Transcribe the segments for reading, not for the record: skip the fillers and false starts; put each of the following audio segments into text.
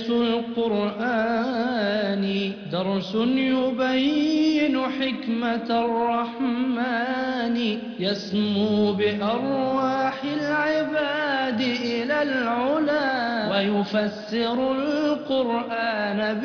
القرآن درس يبين حكمة الرحمن يسمو بأرواح العباد إلى العلا ويفسر القرآن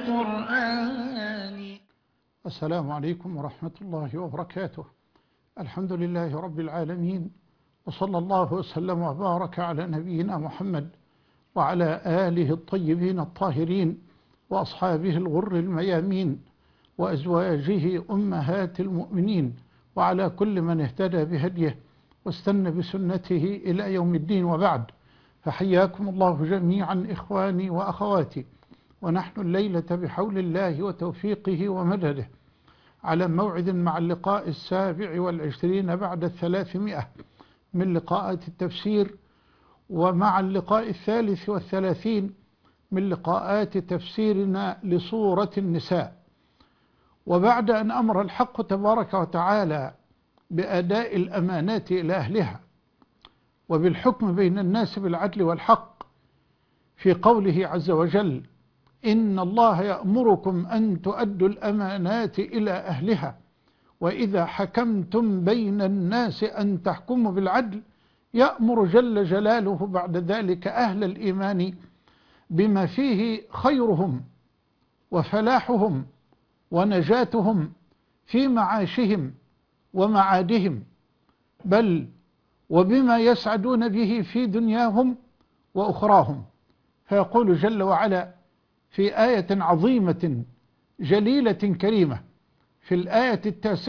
بالقرآن. السلام عليكم ورحمة الله وبركاته. الحمد لله رب العالمين، وصلى الله وسلم وبارك على نبينا محمد وعلى آله الطيبين الطاهرين وأصحابه الغر الميامين وأزواجه أمهات المؤمنين وعلى كل من اهتدى بهديه واستنى بسنته إلى يوم الدين، وبعد، فحياكم الله جميعا إخواني وأخواتي، ونحن الليلة بحول الله وتوفيقه ومدده على موعد مع اللقاء 27 بعد 300 من لقاءات التفسير، ومع اللقاء 33 من لقاءات تفسيرنا لسورة النساء. وبعد أن أمر الحق تبارك وتعالى بأداء الأمانات إلى أهلها وبالحكم بين الناس بالعدل والحق في قوله عز وجل: إن الله يأمركم أن تؤدوا الأمانات إلى أهلها وإذا حكمتم بين الناس أن تحكموا بالعدل، يأمر جل جلاله بعد ذلك أهل الإيمان بما فيه خيرهم وفلاحهم ونجاتهم في معاشهم ومعادهم، بل وبما يسعدون به في دنياهم وأخراهم. فيقول جل وعلا في آية عظيمة جليلة كريمة في الآية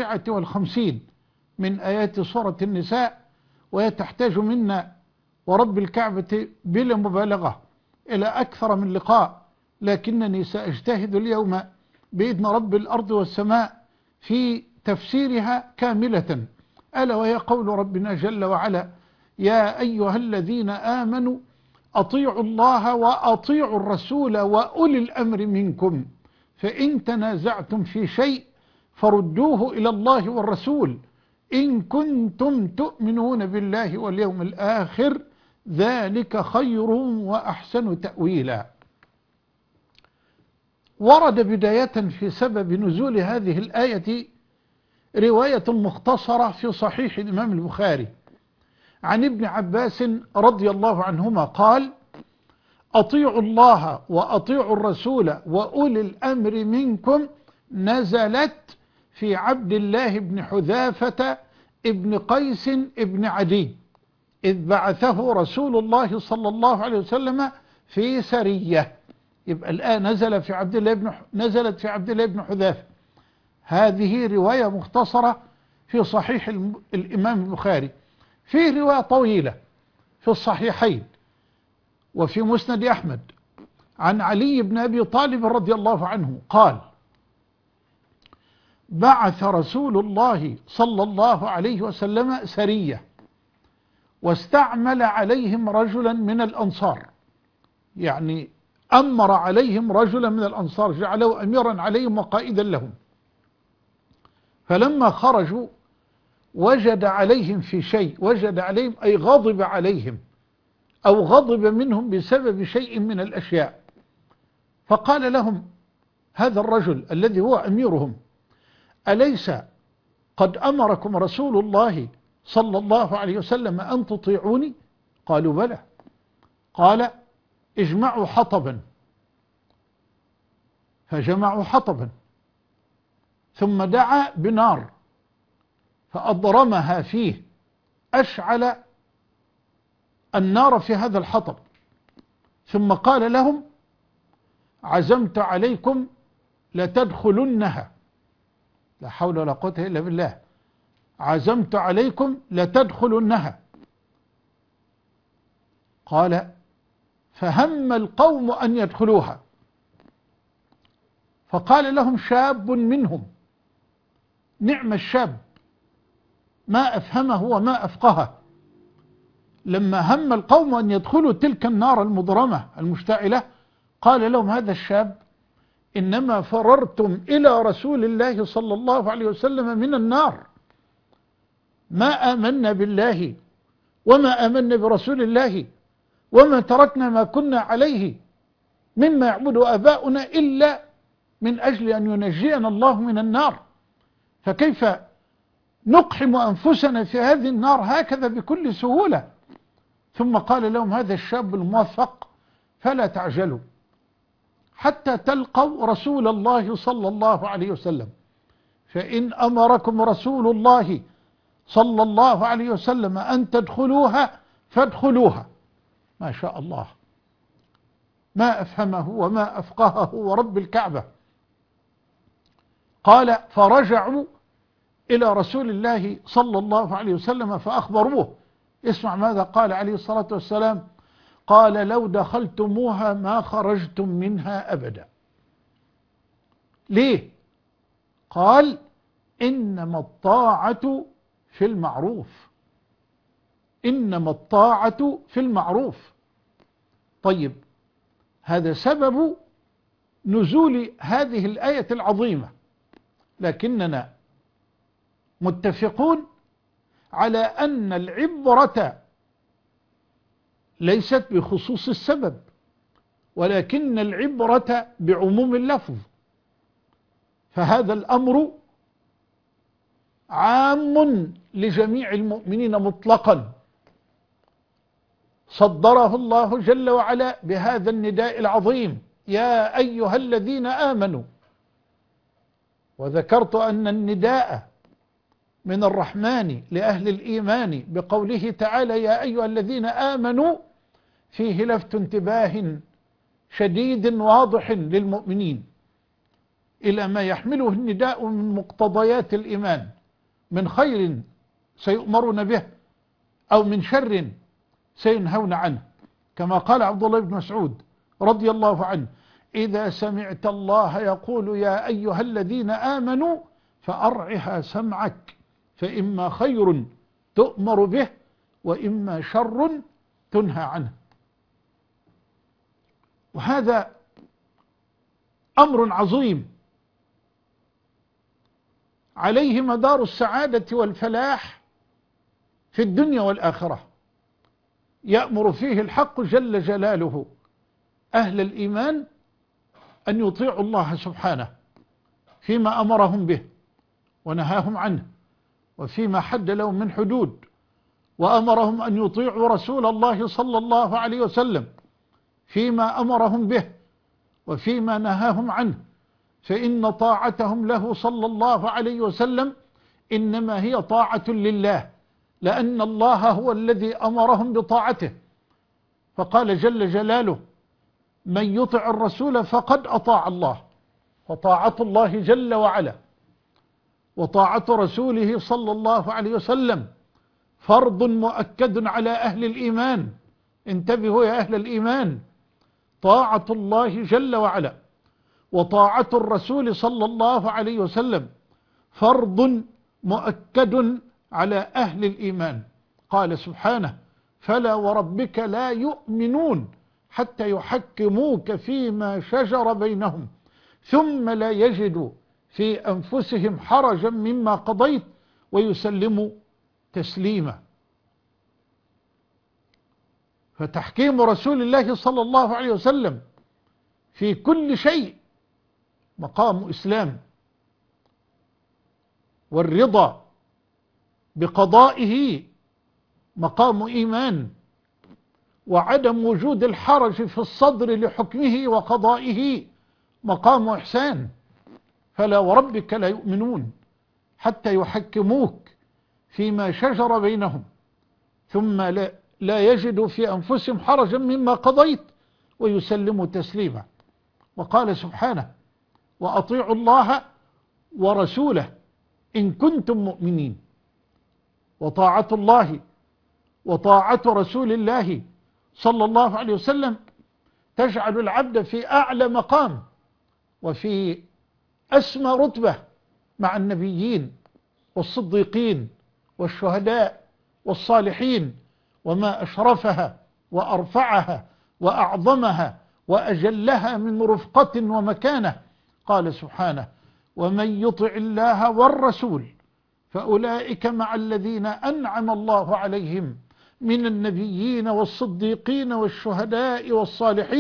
59 من آيات سورة النساء، وهي تحتاج منا ورب الكعبة بلا مبالغة إلى أكثر من لقاء، لكنني سأجتهد اليوم بإذن رب الأرض والسماء في تفسيرها كاملة، ألا وهي قول ربنا جل وعلا: يا أيها الذين آمنوا أطيعوا الله وأطيعوا الرسول وأولي الأمر منكم فإن تنازعتم في شيء فردوه إلى الله والرسول إن كنتم تؤمنون بالله واليوم الآخر ذلك خير وأحسن تأويلا. ورد بداية في سبب نزول هذه الآية رواية مختصرة في صحيح الإمام البخاري عن ابن عباس رضي الله عنهما قال: أطيعوا الله وأطيعوا الرسول وأولي الأمر منكم نزلت في عبد الله بن حذافة ابن قيس ابن عدي إذ بعثه رسول الله صلى الله عليه وسلم في سرية. يبقى الآن نزلت في عبد الله بن حذافة. هذه رواية مختصرة في صحيح الإمام البخاري. في رواية طويلة في الصحيحين وفي مسند أحمد عن علي بن أبي طالب رضي الله عنه قال: بعث رسول الله صلى الله عليه وسلم سرية واستعمل عليهم رجلا من الأنصار، يعني أمر عليهم رجلا من الأنصار جعله أميرا عليهم وقائدا لهم. فلما خرجوا وجد عليهم في شيء، وجد عليهم أي غضب عليهم أو غضب منهم بسبب شيء من الأشياء، فقال لهم هذا الرجل الذي هو أميرهم: أليس قد أمركم رسول الله صلى الله عليه وسلم أن تطيعوني؟ قالوا بلى. قال: اجمعوا حطبا. فجمعوا حطبا ثم دعا بنار فأضرمها فيه، أشعل النار في هذا الحطب، ثم قال لهم: عزمت عليكم لتدخلنها، لا حول ولا قوة إلا بالله، عزمت عليكم لتدخلنها. قال: فهم القوم أن يدخلوها، فقال لهم شاب منهم: نعم الشاب، ما أفهمه وما أفقهه. لما هم القوم أن يدخلوا تلك النار المضرمة المشتعلة قال لهم هذا الشاب: إنما فررتم إلى رسول الله صلى الله عليه وسلم من النار، ما آمنا بالله وما آمنا برسول الله وما تركنا ما كنا عليه مما يعبد آباؤنا إلا من أجل أن ينجينا الله من النار، فكيف نقحم أنفسنا في هذه النار هكذا بكل سهولة؟ ثم قال لهم هذا الشاب الموفق فلا تعجلوا حتى تلقوا رسول الله صلى الله عليه وسلم، فإن أمركم رسول الله صلى الله عليه وسلم أن تدخلوها فادخلوها. ما شاء الله، ما أفهمه وما أفقهه ورب الكعبة. قال فرجعوا إلى رسول الله صلى الله عليه وسلم فأخبروه. اسمع ماذا قال عليه الصلاة والسلام، قال لو دخلتموها ما خرجتم منها أبدا. ليه؟ قال إنما الطاعة في المعروف، إنما الطاعة في المعروف. طيب، هذا سبب نزول هذه الآية العظيمة، لكننا متفقون على أن العبرة ليست بخصوص السبب، ولكن العبرة بعموم اللفظ، فهذا الأمر عام لجميع المؤمنين مطلقا، صدره الله جل وعلا بهذا النداء العظيم يا أيها الذين آمنوا. وذكرت أن النداء من الرحمن لأهل الإيمان بقوله تعالى يا أيها الذين آمنوا فيه لفت انتباه شديد واضح للمؤمنين إلى ما يحمله النداء من مقتضيات الإيمان من خير سيؤمرون به أو من شر سينهون عنه، كما قال عبد الله بن مسعود رضي الله عنه إذا سمعت الله يقول يا أيها الذين آمنوا فأرعها سمعك فإما خير تؤمر به وإما شر تنهى عنه. وهذا أمر عظيم عليه مدار السعادة والفلاح في الدنيا والآخرة، يأمر فيه الحق جل جلاله أهل الإيمان أن يطيعوا الله سبحانه فيما أمرهم به ونهاهم عنه، وفيما حد لهم من حدود، وأمرهم أن يطيعوا رسول الله صلى الله عليه وسلم فيما أمرهم به وفيما نهاهم عنه، فإن طاعتهم له صلى الله عليه وسلم إنما هي طاعة لله، لأن الله هو الذي أمرهم بطاعته، فقال جل جلاله من يطع الرسول فقد أطاع الله، فطاعة الله جل وعلا وطاعة رسوله صلى الله عليه وسلم فرض مؤكد على أهل الإيمان. انتبهوا يا أهل الإيمان، طاعة الله جل وعلا وطاعة الرسول صلى الله عليه وسلم فرض مؤكد على أهل الإيمان. قال سبحانه فلا وربك لا يؤمنون حتى يحكموك فيما شجر بينهم ثم لا يجدوا في أنفسهم حرجا مما قضيت ويسلموا تسليما. فتحكيم رسول الله صلى الله عليه وسلم في كل شيء مقام إسلام، والرضا بقضائه مقام إيمان، وعدم وجود الحرج في الصدر لحكمه وقضائه مقام إحسان. فلا وربك لا يؤمنون حتى يحكموك فيما شجر بينهم ثم لا يجدوا في أنفسهم حرجا مما قضيت ويسلموا تسليما. وقال سبحانه وأطيعوا الله ورسوله إن كنتم مؤمنين. وطاعة الله وطاعة رسول الله صلى الله عليه وسلم تجعل العبد في أعلى مقام وفي أسمى رتبة مع النبيين والصديقين والشهداء والصالحين، وما أشرفها وأرفعها وأعظمها وأجلها من رفقة ومكانة. قال سبحانه ومن يطع الله والرسول فأولئك مع الذين أنعم الله عليهم من النبيين والصديقين والشهداء والصالحين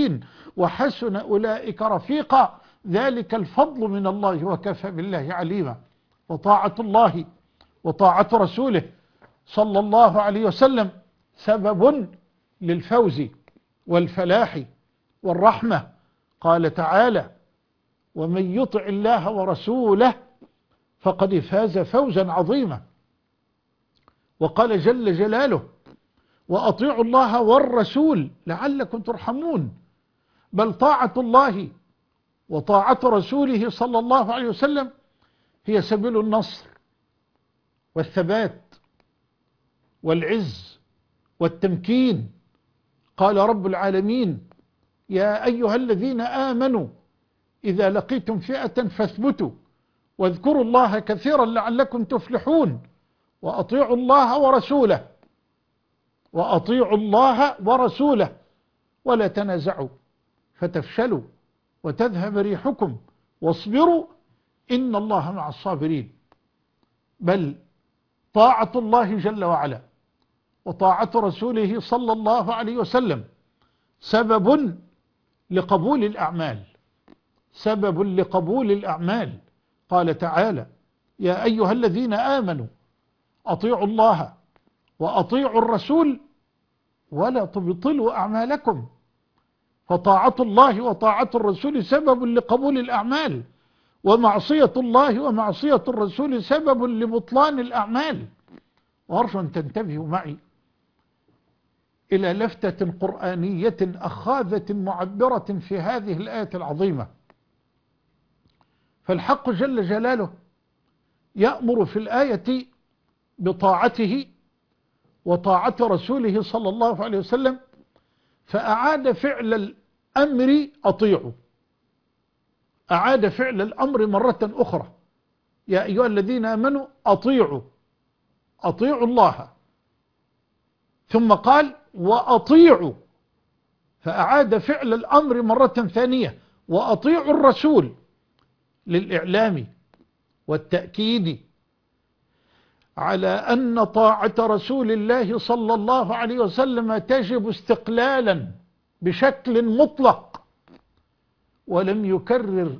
وحسن أولئك رفيقا ذلك الفضل من الله وكفى بالله عليما. وطاعة الله وطاعة رسوله صلى الله عليه وسلم سبب للفوز والفلاح والرحمة. قال تعالى: ومن يطع الله ورسوله فقد فاز فوزا عظيما. وقال جل جلاله: وأطيعوا الله والرسول لعلكم ترحمون. بل طاعة الله وطاعة رسوله صلى الله عليه وسلم هي سبيل النصر والثبات والعز والتمكين. قال رب العالمين: يا أيها الذين آمنوا إذا لقيتم فئة فاثبتوا واذكروا الله كثيرا لعلكم تفلحون وأطيعوا الله ورسوله وأطيعوا الله ورسوله ولا تنازعوا فتفشلوا وتذهب ريحكم واصبروا إن الله مع الصابرين. بل طاعة الله جل وعلا وطاعة رسوله صلى الله عليه وسلم سبب لقبول الأعمال، سبب لقبول الأعمال. قال تعالى: يا أيها الذين آمنوا أطيعوا الله وأطيعوا الرسول ولا تبطلوا أعمالكم. فطاعة الله وطاعة الرسول سبب لقبول الأعمال، ومعصية الله ومعصية الرسول سبب لبطلان الأعمال. وأرجو أن تنتبهوا معي إلى لفتة قرآنية أخاذة معبرة في هذه الآية العظيمة. فالحق جل جلاله يأمر في الآية بطاعته وطاعة رسوله صلى الله عليه وسلم، فأعاد فعل الأمر أطيعوا، أعاد فعل الأمر مرة أخرى: يا أيها الذين آمنوا أطيعوا الله، ثم قال وأطيعوا، فأعاد فعل الأمر مرة ثانية: وأطيعوا الرسول، للإعلام والتأكيد على أن طاعة رسول الله صلى الله عليه وسلم تجب استقلالا بشكل مطلق. ولم يكرر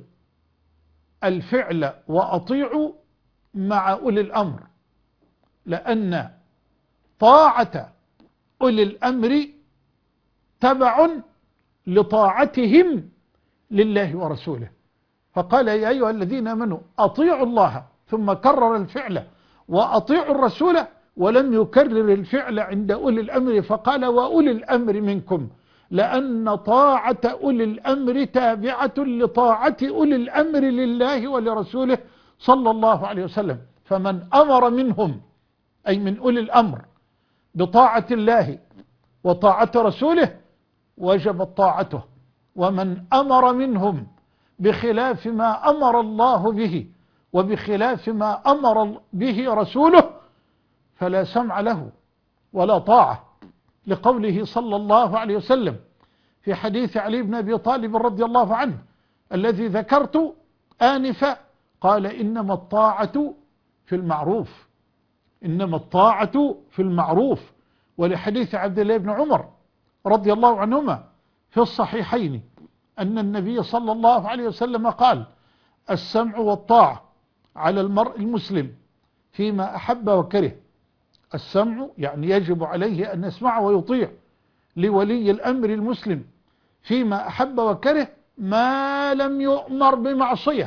الفعل وأطيعوا مع أولي الأمر، لأن طاعة أولي الأمر تبع لطاعتهم لله ورسوله. فقال: يا أيها الذين آمنوا أطيعوا الله، ثم كرر الفعل وأطيعوا الرسول، ولم يكرر الفعل عند أولي الأمر فقال: وأولي الأمر منكم، لأن طاعة أولي الأمر تابعة لطاعة أولي الأمر لله ولرسوله صلى الله عليه وسلم. فمن أمر منهم أي من أولي الأمر بطاعة الله وطاعة رسوله وجبت طاعته، ومن أمر منهم بخلاف ما أمر الله به وبخلاف ما أمر به رسوله فلا سمع له ولا طاعة، لقوله صلى الله عليه وسلم في حديث علي بن أبي طالب رضي الله عنه الذي ذكرت آنفا، قال: إنما الطاعة في المعروف، إنما الطاعة في المعروف. ولحديث عبد الله بن عمر رضي الله عنهما في الصحيحين أن النبي صلى الله عليه وسلم قال: السمع والطاعة على المرء المسلم فيما أحب وكره. السمع يعني يجب عليه أن يسمع ويطيع لولي الأمر المسلم فيما أحب وكره، ما لم يؤمر بمعصية،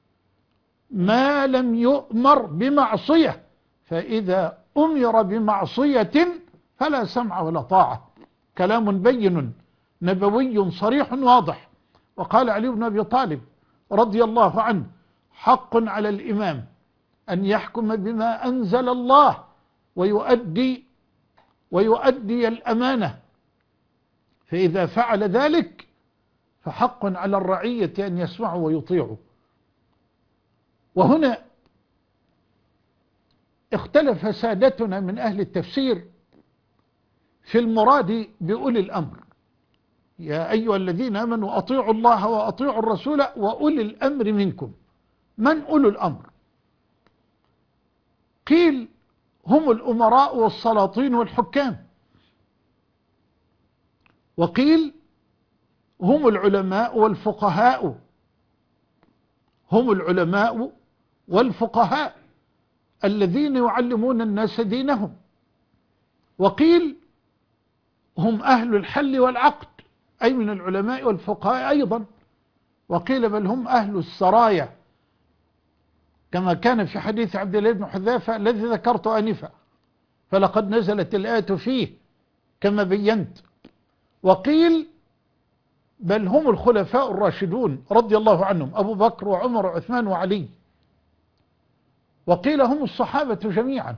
ما لم يؤمر بمعصية. فإذا أمر بمعصية فلا سمع ولا طاعة. كلام بين نبوي صريح واضح. وقال علي بن أبي طالب رضي الله عنه: حق على الإمام أن يحكم بما أنزل الله ويؤدي الأمانة، فإذا فعل ذلك فحق على الرعية أن يسمعوا ويطيعوا. وهنا اختلف سادتنا من أهل التفسير في المراد بأولي الأمر. يا أيها الذين آمنوا أطيعوا الله وأطيعوا الرسول وأولي الأمر منكم. من أولو الأمر؟ قيل: هم الأمراء والسلاطين والحكام. وقيل: هم العلماء والفقهاء، هم العلماء والفقهاء الذين يعلمون الناس دينهم. وقيل هم أهل الحل والعقد، أي من العلماء والفقهاء أيضا. وقيل بل هم أهل السرايا، كما كان في حديث عبد الله بن حذافة الذي ذكرت آنفا، فلقد نزلت الآية فيه كما بينت. وقيل بل هم الخلفاء الراشدون رضي الله عنهم، أبو بكر وعمر وعثمان وعلي. وقيل هم الصحابة جميعا.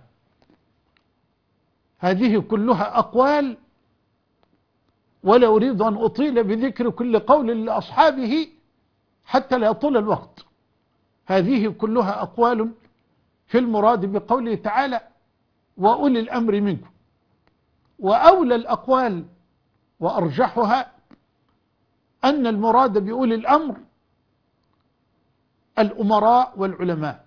هذه كلها أقوال، ولا أريد أن أطيل بذكر كل قول لأصحابه حتى لا يطول الوقت. هذه كلها أقوال في المراد بقوله تعالى وأولي الأمر منكم. وأولى الأقوال وأرجحها أن المراد بأولي الأمر الأمراء والعلماء.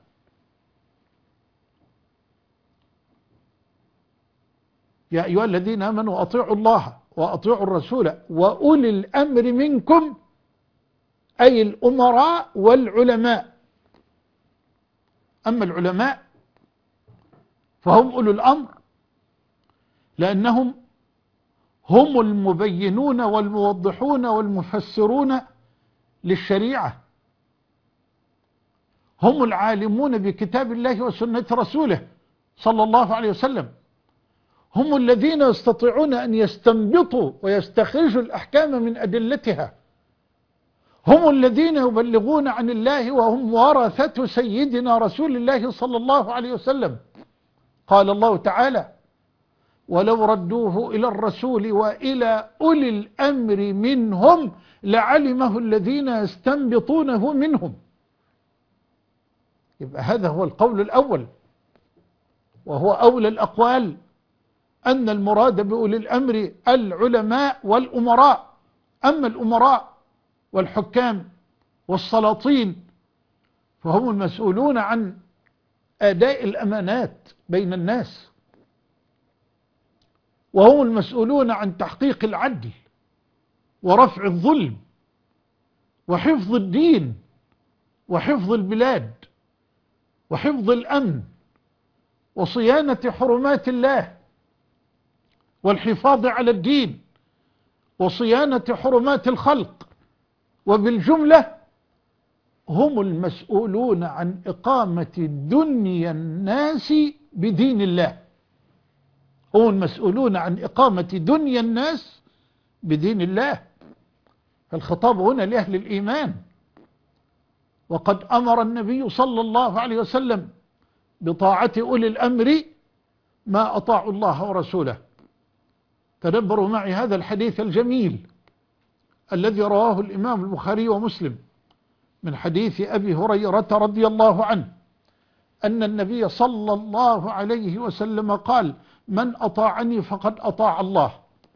يا أيها الذين آمنوا أطيعوا الله وأطيعوا الرسول وأولي الأمر منكم، أي الأمراء والعلماء. أما العلماء فهم أولو الأمر، لأنهم هم المبينون والموضحون والمفسرون للشريعة، هم العالمون بكتاب الله وسنة رسوله صلى الله عليه وسلم، هم الذين يستطيعون أن يستنبطوا ويستخرجوا الأحكام من أدلتها، هم الذين يبلغون عن الله وهم ورثة سيدنا رسول الله صلى الله عليه وسلم. قال الله تعالى ولو ردوه إلى الرسول وإلى أولي الأمر منهم لعلمه الذين يستنبطونه منهم. يبقى هذا هو القول الأول، وهو أولى الأقوال، أن المراد بأولي الأمر العلماء والأمراء. أما الأمراء والحكام والسلاطين فهم المسؤولون عن أداء الأمانات بين الناس، وهم المسؤولون عن تحقيق العدل ورفع الظلم وحفظ الدين وحفظ البلاد وحفظ الأمن وصيانة حرمات الله والحفاظ على الدين وصيانة حرمات الخلق. وبالجملة هم المسؤولون عن إقامة دنيا الناس بدين الله، هم المسؤولون عن إقامة دنيا الناس بدين الله. الخطاب هنا لأهل الإيمان. وقد أمر النبي صلى الله عليه وسلم بطاعة أولي الأمر ما أطاعوا الله ورسوله. تدبروا معي هذا الحديث الجميل الذي رواه الإمام البخاري ومسلم من حديث أبي هريرة رضي الله عنه أن النبي صلى الله عليه وسلم قال من أطاعني فقد أطاع الله.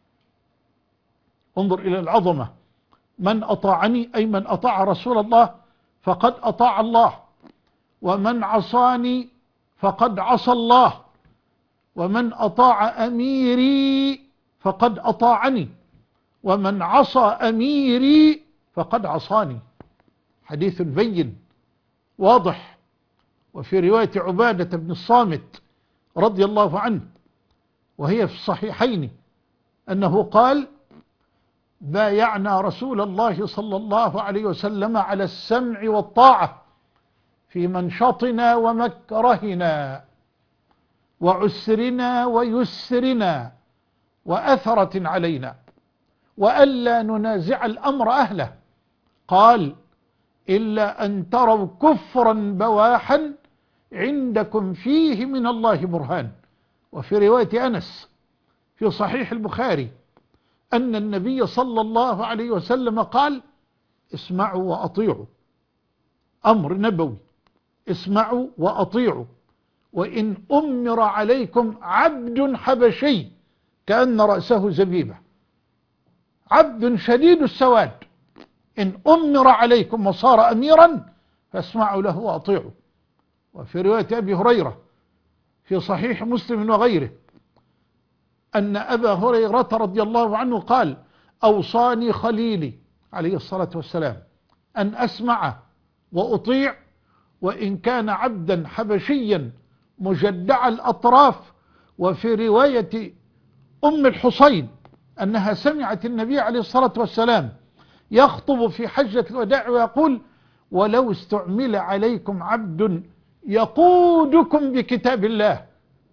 انظر إلى العظمة، من أطاعني أي من أطاع رسول الله فقد أطاع الله، ومن عصاني فقد عصى الله، ومن أطاع أميري فقد أطاعني، ومن عصى أميري فقد عصاني. حديث بين واضح. وفي رواية عبادة بن الصامت رضي الله عنه وهي في الصحيحين أنه قال بايعنا رسول الله صلى الله عليه وسلم على السمع والطاعة في منشطنا ومكرهنا وعسرنا ويسرنا وأثرة علينا، وألا ننازع الأمر أهله. قال إلا أن تروا كفرا بواحا عندكم فيه من الله برهان. وفي رواية أنس في صحيح البخاري أن النبي صلى الله عليه وسلم قال اسمعوا وأطيعوا، أمر نبوي، اسمعوا وأطيعوا، وإن أمر عليكم عبد حبشي كأن رأسه زبيبة، عبد شديد السواد، إن أمر عليكم وصار أميرا فاسمعوا له وأطيعوا. وفي رواية أبي هريرة في صحيح مسلم وغيره أن أبا هريرة رضي الله عنه قال أوصاني خليلي عليه الصلاة والسلام أن أسمع وأطيع وإن كان عبدا حبشيا مجدع الأطراف. وفي رواية أم الحصين أنها سمعت النبي عليه الصلاة والسلام يخطب في حجة الوداع ويقول: ولو استعمل عليكم عبد يقودكم بكتاب الله،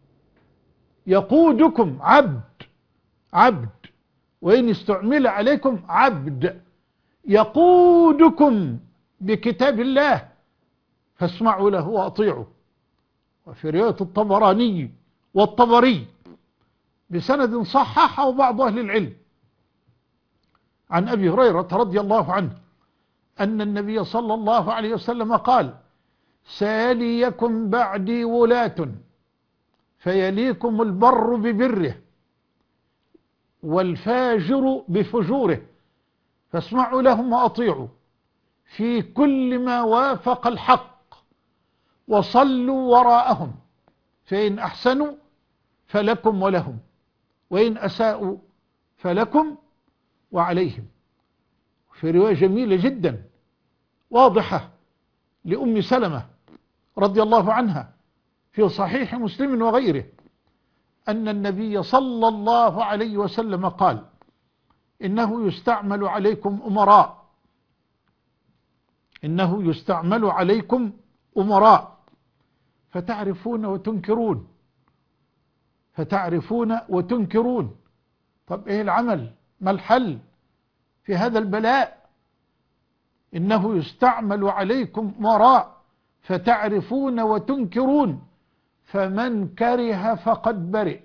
يقودكم عبد، وإن استعمل عليكم عبد يقودكم بكتاب الله فاسمعوا له وأطيعوا. وفي رواية الطبراني والطبري بسند صححه بعض أهل العلم عن أبي هريرة رضي الله عنه أن النبي صلى الله عليه وسلم قال: سيليكم بعدي ولاة فيليكم البر ببره والفاجر بفجوره فاسمعوا لهم وأطيعوا في كل ما وافق الحق وصلوا وراءهم، فإن أحسنوا فلكم ولهم، وإن أساءوا فلكم وعليهم. في رواية جميلة جدا واضحة لأم سلمة رضي الله عنها في صحيح مسلم وغيره أن النبي صلى الله عليه وسلم قال: إنه يستعمل عليكم أمراء، إنه يستعمل عليكم أمراء فتعرفون وتنكرون، فتعرفون وتنكرون. طب إيه العمل؟ ما الحل في هذا البلاء؟ إنه يستعمل عليكم أمراء فتعرفون وتنكرون، فمن كره فقد برئ،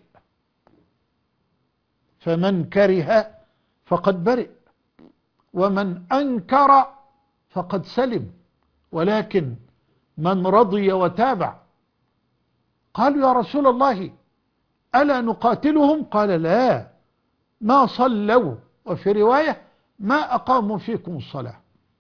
فمن كره فقد برئ، ومن أنكر فقد سلم، ولكن من رضي وتابع. قالوا: يا رسول الله ألا نقاتلهم؟ قال: لا، ما صلوا، وفي رواية ما أقاموا فيكم الصلاة.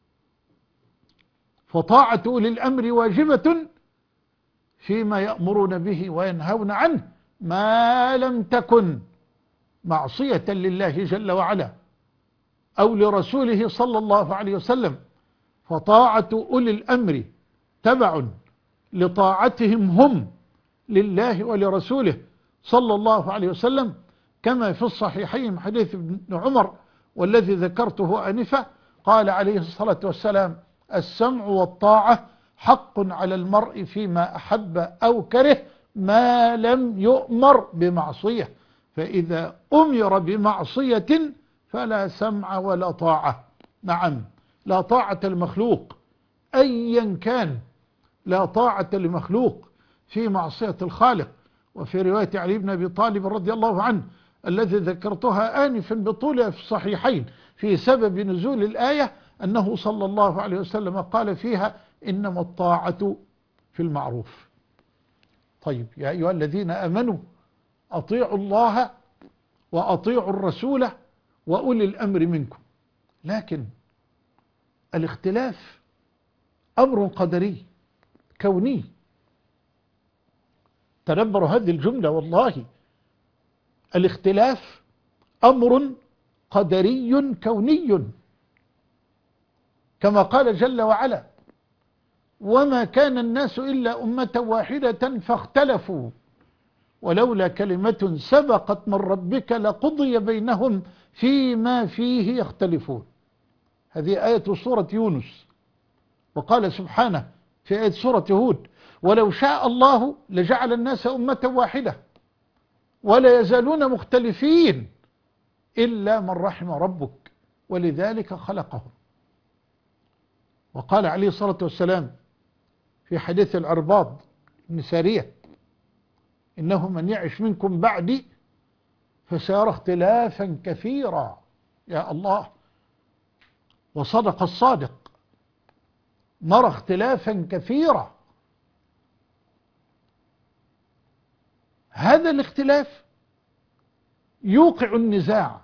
فطاعة أولي الأمر واجبة فيما يأمرون به وينهون عنه ما لم تكن معصية لله جل وعلا أو لرسوله صلى الله عليه وسلم. فطاعة أولي الأمر تبع لطاعتهم هم لله ولرسوله صلى الله عليه وسلم، كما في الصحيحين حديث ابن عمر والذي ذكرته آنفا قال عليه الصلاة والسلام: السمع والطاعة حق على المرء فيما أحب أو كره ما لم يؤمر بمعصية، فإذا أمر بمعصية فلا سمع ولا طاعة. نعم، لا طاعة المخلوق أيا كان، لا طاعة لمخلوق في معصية الخالق. وفي رواية علي بن أبي طالب رضي الله عنه الذي ذكرتها آنفا بطولها في الصحيحين في سبب نزول الآية أنه صلى الله عليه وسلم قال فيها: إنما الطاعة في المعروف. طيب يا أيها الذين آمنوا أطيعوا الله وأطيعوا الرسول وأولي الأمر منكم. لكن الاختلاف أمر قدري كوني. تدبروا هذه الجملة والله، الاختلاف أمر قدري كوني، كما قال جل وعلا: وما كان الناس إلا أمة واحدة فاختلفوا ولولا كلمة سبقت من ربك لقضي بينهم فيما فيه يختلفون. هذه آية سورة يونس. وقال سبحانه في آية سورة هود: ولو شاء الله لجعل الناس أمة واحدة ولا يزالون مختلفين إلا من رحم ربك ولذلك خلقهم. وقال عليه الصلاة والسلام في حديث العرباض بن سارية: إنه من يعش منكم بعدي فسيرى اختلافا كثيرا. يا الله، وصدق الصادق، نرى اختلافا كثيرا. هذا الاختلاف يوقع النزاع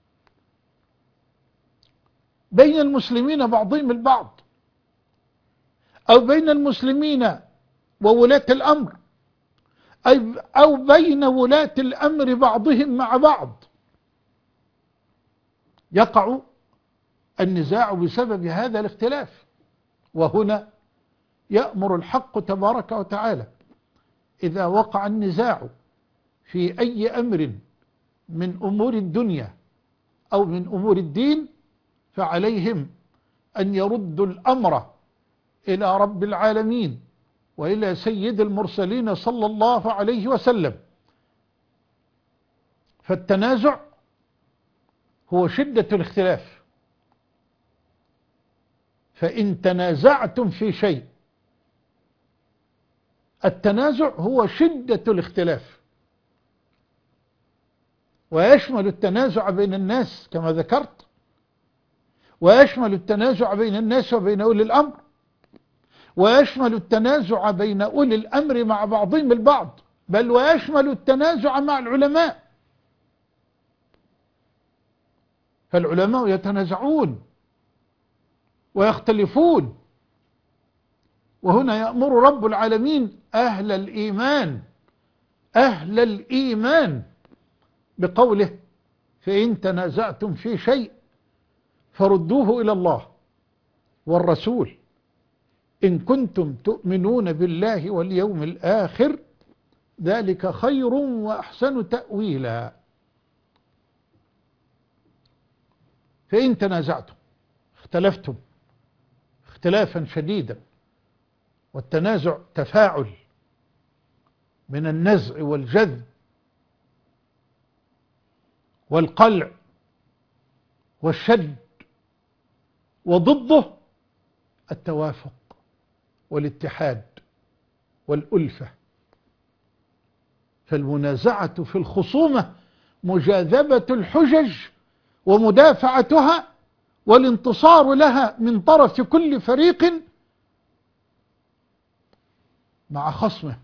بين المسلمين بعضهم البعض، أو بين المسلمين وولاة الأمر، أو بين ولاة الأمر بعضهم مع بعض. يقع النزاع بسبب هذا الاختلاف. وهنا يأمر الحق تبارك وتعالى إذا وقع النزاع في أي أمر من أمور الدنيا أو من أمور الدين، فعليهم أن يردوا الأمر إلى رب العالمين وإلى سيد المرسلين صلى الله عليه وسلم. فالتنازع هو شدة الاختلاف، فإن تنازعتم في شيء، التنازع هو شدة الاختلاف، ويشمل التنازع بين الناس كما ذكرت، ويشمل التنازع بين الناس وبين أولي الأمر، ويشمل التنازع بين أولي الأمر مع بعضهم البعض، بل ويشمل التنازع مع العلماء. فالعلماء يتنازعون ويختلفون. وهنا يأمر رب العالمين أهل الإيمان بقوله: فإن تنازعتم في شيء فردوه إلى الله والرسول إن كنتم تؤمنون بالله واليوم الآخر ذلك خير وأحسن تأويلا. فإن تنازعتم، اختلفتم اختلافا شديدا، والتنازع تفاعل من النزع والجذب والقلع والشد، وضده التوافق والاتحاد والألفة. فالمنازعة في الخصومة مجاذبة الحجج ومدافعتها والانتصار لها من طرف كل فريق مع خصمه.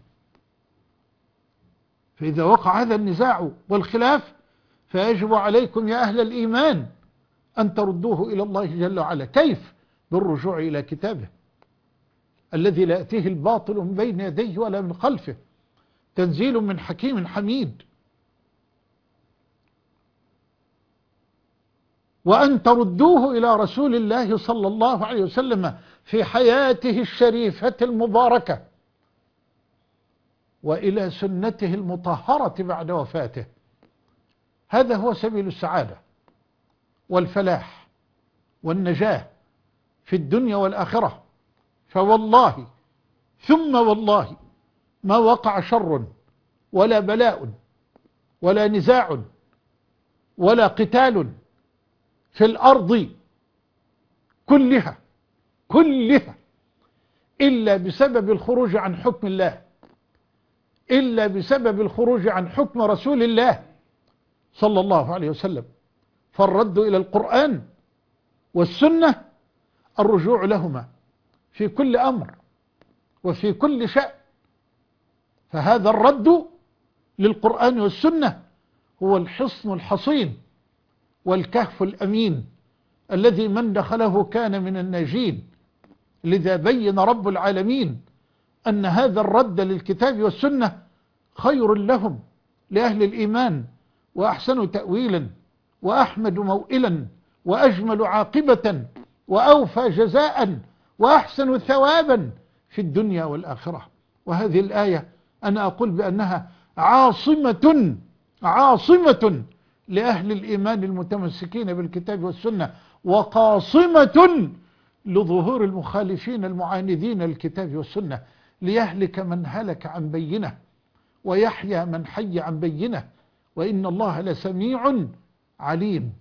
فإذا وقع هذا النزاع والخلاف فيجب عليكم يا أهل الإيمان أن تردوه إلى الله جل وعلا. كيف؟ بالرجوع إلى كتابه الذي لا يأتيه الباطل من بين يديه ولا من خلفه، تنزيل من حكيم حميد. وأن تردوه إلى رسول الله صلى الله عليه وسلم في حياته الشريفة المباركة، وإلى سنته المطهرة بعد وفاته. هذا هو سبيل السعادة والفلاح والنجاة في الدنيا والآخرة. فوالله ثم والله ما وقع شر ولا بلاء ولا نزاع ولا قتال في الأرض كلها إلا بسبب الخروج عن حكم الله، إلا بسبب الخروج عن حكم رسول الله صلى الله عليه وسلم. فالرد إلى القرآن والسنة الرجوع لهما في كل أمر وفي كل شأن. فهذا الرد للقرآن والسنة هو الحصن الحصين والكهف الأمين الذي من دخله كان من الناجين. لذا بين رب العالمين أن هذا الرد للكتاب والسنة خير لهم لأهل الإيمان، وأحسن تأويلا، وأحمد موئلا، وأجمل عاقبة، وأوفى جزاء، وأحسن ثوابا في الدنيا والآخرة. وهذه الآية أنا أقول بأنها عاصمة لأهل الإيمان المتمسكين بالكتاب والسنة، وقاصمة لظهور المخالفين المعاندين للكتاب والسنة، ليهلك من هلك عن بينه ويحيى من حي عن بينه، وإن الله لسميع عليم.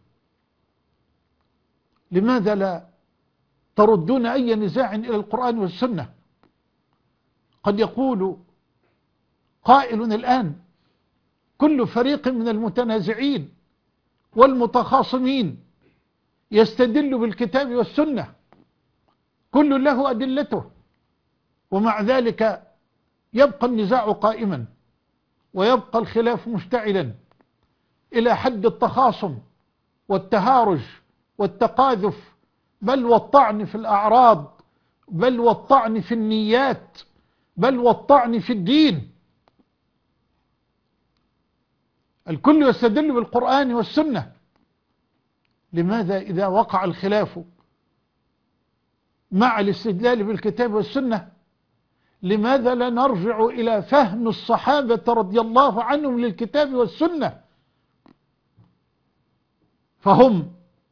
لماذا لا تردون أي نزاع إلى القرآن والسنة؟ قد يقول قائل الآن كل فريق من المتنازعين والمتخاصمين يستدل بالكتاب والسنة، كل له أدلته، ومع ذلك يبقى النزاع قائما ويبقى الخلاف مشتعلا إلى حد التخاصم والتهارج والتقاذف، بل والطعن في الأعراض، بل والطعن في النيات، بل والطعن في الدين. الكل يستدل بالقرآن والسنة، لماذا إذا وقع الخلاف مع الاستدلال بالكتاب والسنة لماذا لا نرجع إلى فهم الصحابة رضي الله عنهم للكتاب والسنة؟ فهم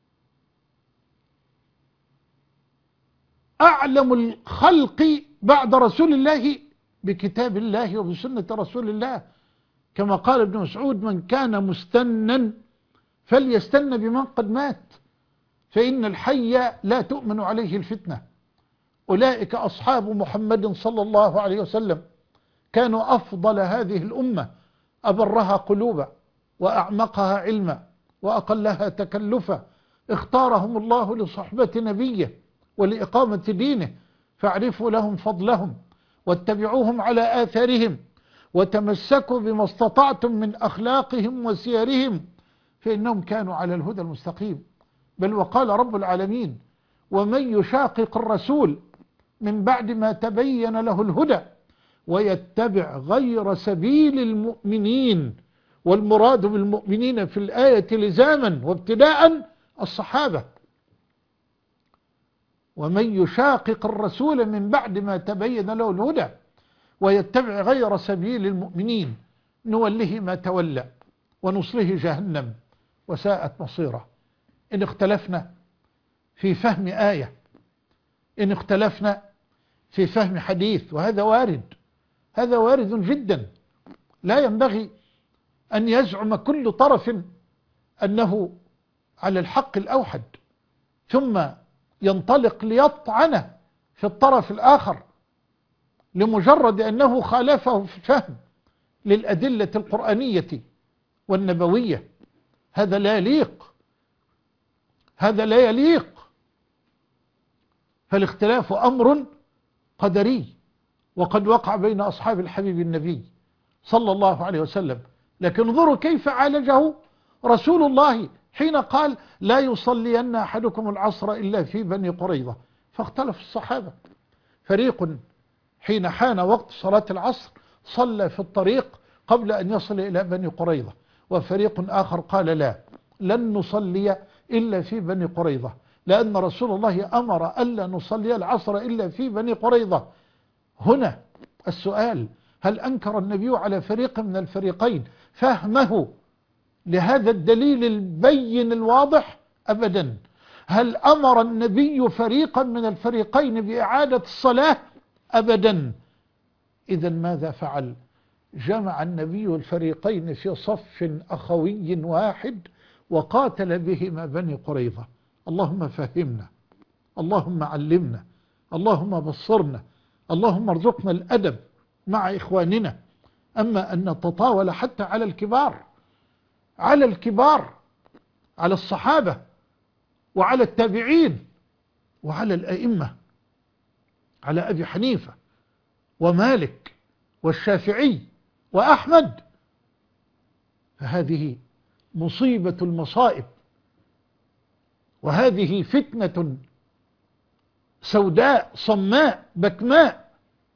أعلم الخلق بعد رسول الله بكتاب الله وبسنة رسول الله، كما قال ابن مسعود: من كان مستنا فليستن بمن قد مات، فإن الحي لا تؤمن عليه الفتنة. أولئك أصحاب محمد صلى الله عليه وسلم، كانوا أفضل هذه الأمة، أبرها قلوبا وأعمقها علما وأقلها تكلفا، اختارهم الله لصحبة نبيه ولإقامة دينه، فاعرفوا لهم فضلهم واتبعوهم على آثارهم وتمسكوا بما استطعتم من أخلاقهم وسيرهم، فإنهم كانوا على الهدى المستقيم. بل وقال رب العالمين: ومن يشاقق الرسول من بعد ما تبين له الهدى ويتبع غير سبيل المؤمنين. والمراد بالمؤمنين في الآية لزاما وابتداء الصحابة. ومن يشاقق الرسول من بعد ما تبين له الهدى ويتبع غير سبيل المؤمنين نوله ما تولى ونصله جهنم وساءت مصيره. إن اختلفنا في فهم آية، إن اختلفنا في فهم حديث، وهذا وارد، هذا وارد جدا، لا ينبغي أن يزعم كل طرف أنه على الحق الأوحد ثم ينطلق ليطعن في الطرف الآخر لمجرد أنه خالفه في الفهم للأدلة القرآنية والنبوية. هذا لا يليق، هذا لا يليق. فالاختلاف أمر قدري، وقد وقع بين أصحاب الحبيب النبي صلى الله عليه وسلم. لكن انظروا كيف عالجه رسول الله حين قال: لا يصلين أحدكم العصر إلا في بني قريظة. فاختلف الصحابة، فريق حين حان وقت صلاة العصر صلى في الطريق قبل أن يصل إلى بني قريظة، وفريق آخر قال: لا، لن نصلي إلا في بني قريظة، لأن رسول الله أمر ألا نصلي العصر إلا في بني قريظة. هنا السؤال: هل أنكر النبي على فريق من الفريقين فهمه لهذا الدليل البين الواضح؟ أبدا. هل أمر النبي فريقا من الفريقين بإعادة الصلاة؟ أبدا. إذا ماذا فعل؟ جمع النبي الفريقين في صف أخوي واحد وقاتل بهما بني قريظة. اللهم فهمنا، اللهم علمنا، اللهم بصرنا، اللهم ارزقنا الأدب مع إخواننا. أما أن نتطاول حتى على الكبار، على الكبار، على الصحابة وعلى التابعين وعلى الأئمة، على أبي حنيفة ومالك والشافعي وأحمد، فهذه مصيبة المصائب، وهذه فتنة سوداء صماء بكماء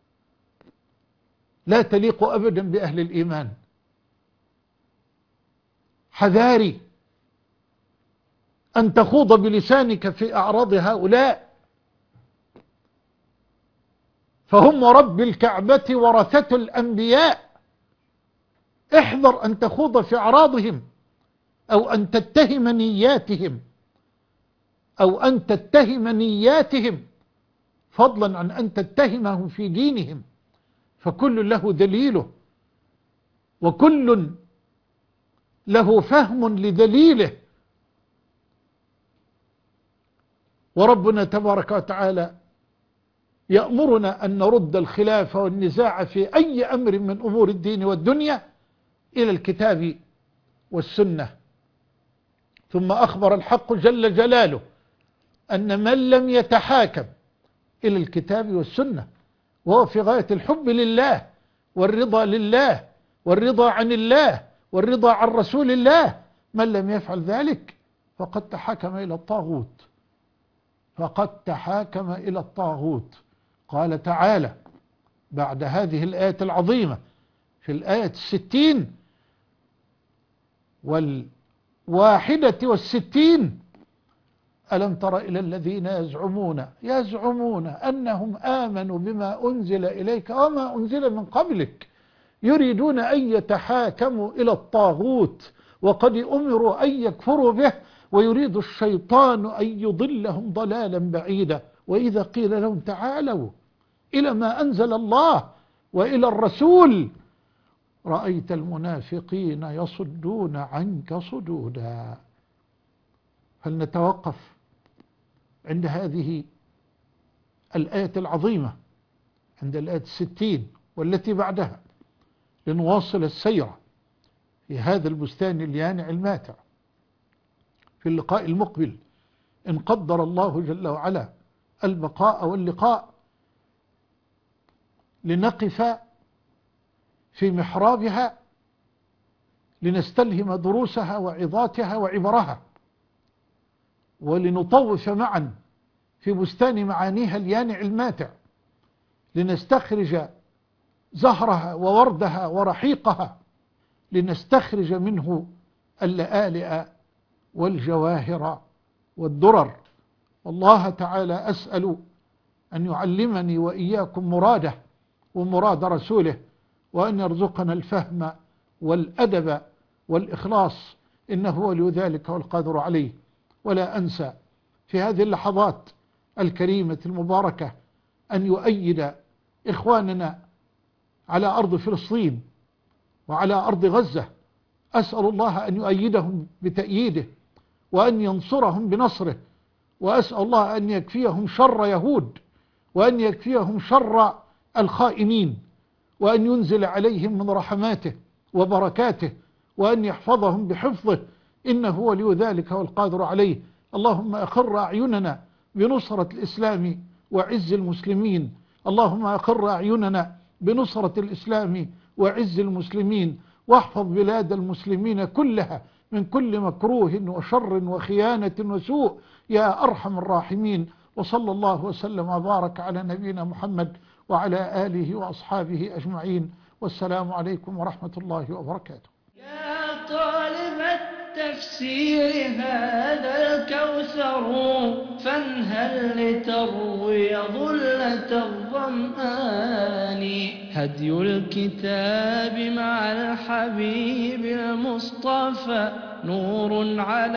لا تليق أبدا بأهل الإيمان. حذاري أن تخوض بلسانك في أعراض هؤلاء، فهم رب الكعبة ورثة الأنبياء. احذر أن تخوض في أعراضهم، أو أن تتهم نياتهم، أو أن تتهم نياتهم، فضلا عن أن تتهمهم في دينهم، فكل له دليله، وكل له فهم لدليله. وربنا تبارك وتعالى يأمرنا أن نرد الخلاف والنزاع في أي أمر من أمور الدين والدنيا إلى الكتاب والسنة. ثم أخبر الحق جل جلاله أن من لم يتحاكم إلى الكتاب والسنة وهو في غاية الحب لله والرضا لله والرضا عن الله والرضا عن رسول الله، من لم يفعل ذلك فقد تحاكم إلى الطاغوت، فقد تحاكم إلى الطاغوت. قال تعالى بعد هذه الآية العظيمة في الآية 60 والواحدة والستين: ألم تر إلى الذين يزعمون أنهم آمنوا بما أنزل إليك وما أنزل من قبلك يريدون أن يتحاكموا إلى الطاغوت وقد أمروا أن يكفروا به ويريد الشيطان أن يضلهم ضلالا بعيدا. وإذا قيل لهم تعالوا إلى ما أنزل الله وإلى الرسول رأيت المنافقين يصدون عنك صدودا. فلنتوقف عند هذه الآية العظيمة، عند الآية 60 والتي بعدها، لنواصل السير في هذا البستان اليانع الماتع. في اللقاء المقبل إن قدر الله جل وعلا البقاء واللقاء لنقف في محرابها لنستلهم دروسها وعظاتها وعبرها، ولنطوف معا في بستان معانيها اليانع الماتع لنستخرج زهرها ووردها ورحيقها، لنستخرج منه اللآلئ والجواهر والدرر. والله تعالى أسأل أن يعلمني وإياكم مراده ومراد رسوله، وأن يرزقنا الفهم والأدب والإخلاص، إنه ولي ذلك والقادر عليه. ولا أنسى في هذه اللحظات الكريمة المباركة أن يؤيد إخواننا على أرض فلسطين وعلى أرض غزة. أسأل الله أن يؤيدهم بتأييده وأن ينصرهم بنصره، وأسأل الله أن يكفيهم شر يهود وأن يكفيهم شر الخائنين، وأن ينزل عليهم من رحماته وبركاته، وأن يحفظهم بحفظه، إنه ولي ذلك والقادر عليه. اللهم أقر أعيننا بنصرة الإسلام وعز المسلمين، اللهم أقر أعيننا بنصرة الإسلام وعز المسلمين، واحفظ بلاد المسلمين كلها من كل مكروه وشر وخيانة وسوء يا أرحم الراحمين. وصلى الله وسلم وبارك على نبينا محمد وعلى آله وأصحابه أجمعين، والسلام عليكم ورحمة الله وبركاته. يا طالب التفسير هذا الكوثر فانهل لتروي ظلة الظمآن. هدي الكتاب مع الحبيب المصطفى نور على